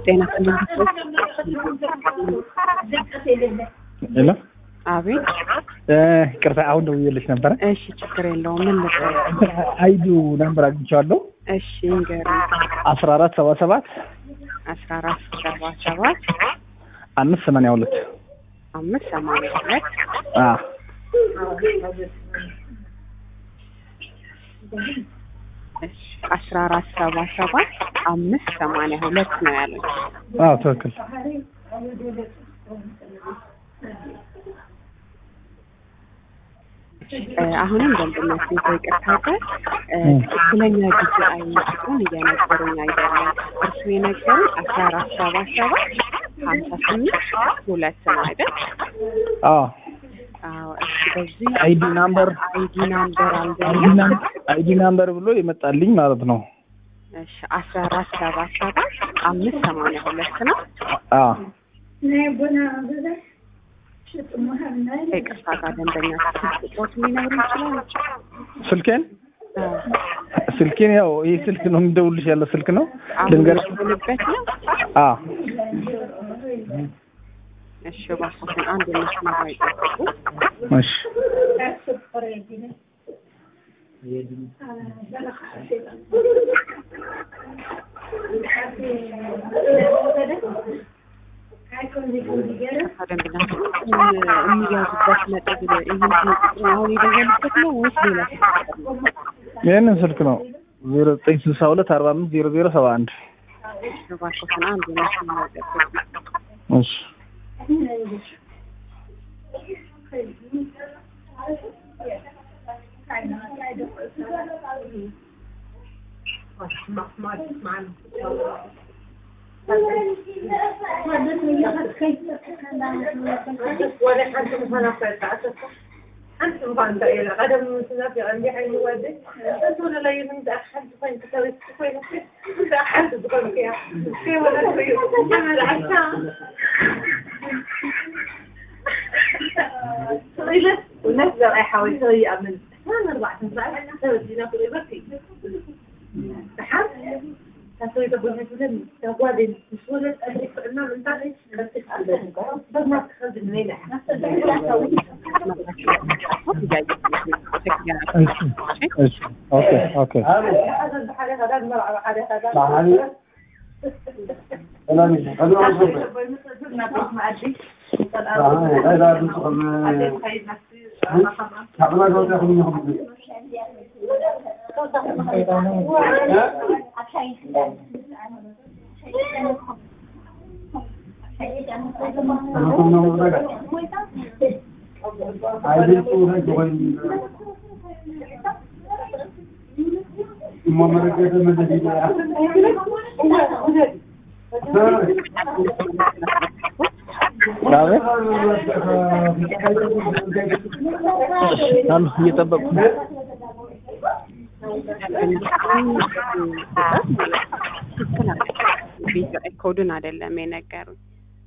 ጤና ሄሎ አቤት ቅርታ አሁን ደውዬልሽ ነበር። እሺ ችግር የለውም። ምን ነበር? አይዱ ነምበር አግኝቻለሁ። እሺ እንገር 1477 1477 582 582 እሺ 1477 582 ነው ያለው። ትክክል። አሁንም ደንበኛችን ይቅርታ ጋር ትክክለኛ ጊዜ አይነቱን እየነገሩኝ አይደለም። እርሱ የነገሩኝ 1477 58 ነው አይደል? እሺ በዚህ አይዲ ናምበር ብሎ ይመጣልኝ ማለት ነው። እሺ 1477 582 ነው። ይቅርታ ጋር ደንበኛ ስልክ ሊኖር ይችላል። ስልኬን ያው ይሄ ስልክ ነው የሚደውልሽ ያለው ስልክ ነው። ልንገርሽ ልበት ነው። እሺ ባስኩን አንድ መስመር ላይ ጠብቁ። እሺ የሚያዙበት ነጥብ አሁን የደወሉበት ነው ወይስ ሌላ ስልክ ነው? ይሄንን ስልክ ነው 0962 45 0071 ባስኩን አንድ መስመር ላይ ጠብቁ። እሺ ونقدر احاول اسوي من 4 ساعات نسوي لنا في البركي تحت تسوي تبغى مثلا تقعد بسهوله ادرك انه من بعد بس بس ما تخرج من هنا اوكي هذا البحر هذا الملعب هذا أنا مش هذا እየጠበቅኩ ነው። ኮዱን አይደለም የነገሩኝ።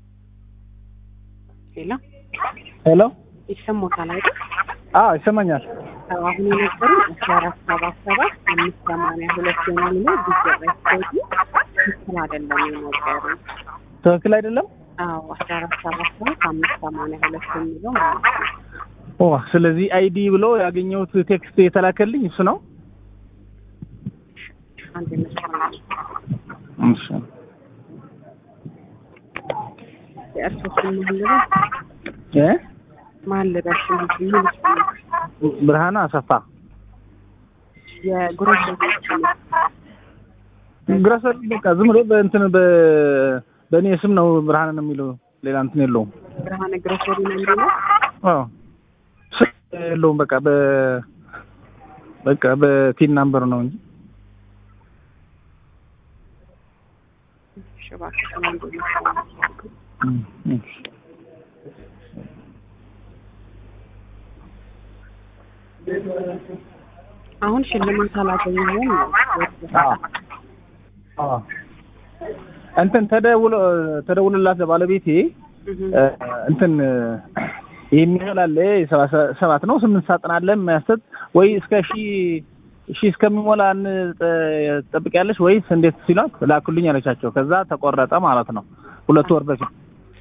ሄሎ ይሰማታል አይደል? ይሰማኛል። አሁን የነገሩኝ 1477 582 ነው ዲጂታል ትክክል አይደለም የነገሩኝ። ትክክል አይደለም? 1477 582 የሚለው ማለት ነው። ስለዚህ አይዲ ብሎ ያገኘሁት ቴክስት የተላከልኝ እሱ ነው። አንድ መስመር እሺ ብርሃኑ አሰፋ ግሮሰሪ በቃ ዝም ብሎ በእንትን በእኔ ስም ነው ብርሃን ነው የሚለው ሌላ እንትን የለውም። ብርሃን ግሮሰሪ ነው የሚለው የለውም። በቃ በቲን ናምበር ነው እንጂ አሁን ሽልማት አላገኘሁም ነው። እንትን ተደውሎላት ለባለቤቴ እንትን ይሄን ያህል አለ 7 ነው 8 ሳጥን አለ የሚያሰጥ ወይ እስከ እሺ እስከሚሞላ ትጠብቂያለሽ ወይስ እንዴት ሲሏት ላኩልኝ አለቻቸው። ከዛ ተቆረጠ ማለት ነው 2 ወር በፊት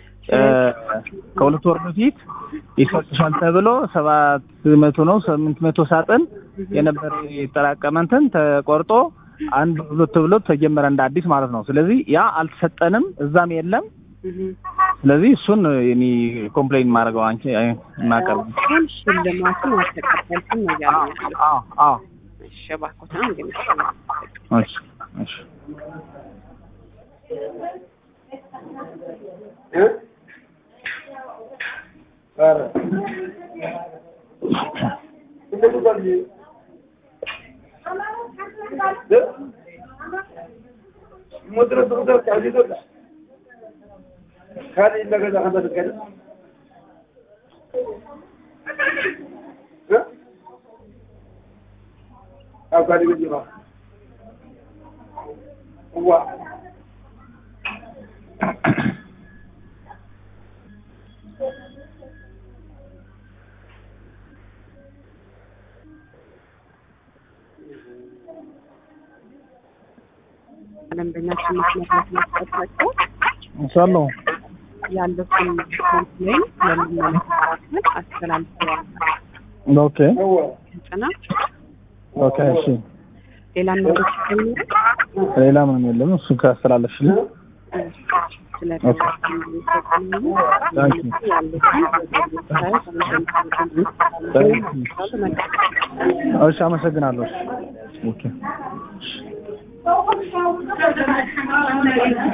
ከ2 ወር በፊት ይሰጥሻል ተብሎ 700 ነው 800 ሳጥን የነበረ የተጠራቀመ እንትን ተቆርጦ 1 ተብሎ ተጀመረ እንደ አዲስ ማለት ነው። ስለዚህ ያ አልተሰጠንም እዛም የለም። ስለዚህ እሱን እኔ ኮምፕሌን ማድረገው አንቺ ማቀርብ ሽልማቱን አልተቀበልኩም ነው ያለው። አዎ እሺ እባክዎትን ግን እሺ خالي إلا كذا خذت كذا أو خالي بيجيبها هو أنا بنفس المسألة ኢንሻአላህ ያለውን ኮምፕሌን ለሚመለከታቸው አስተላልፈዋል። ኦኬ ኦኬ እሺ ሌላ ነገር ይችላል? ሌላ ምንም የለም። እሱ ካስተላለፍሽልኝ እሺ አመሰግናለሁ። ኦኬ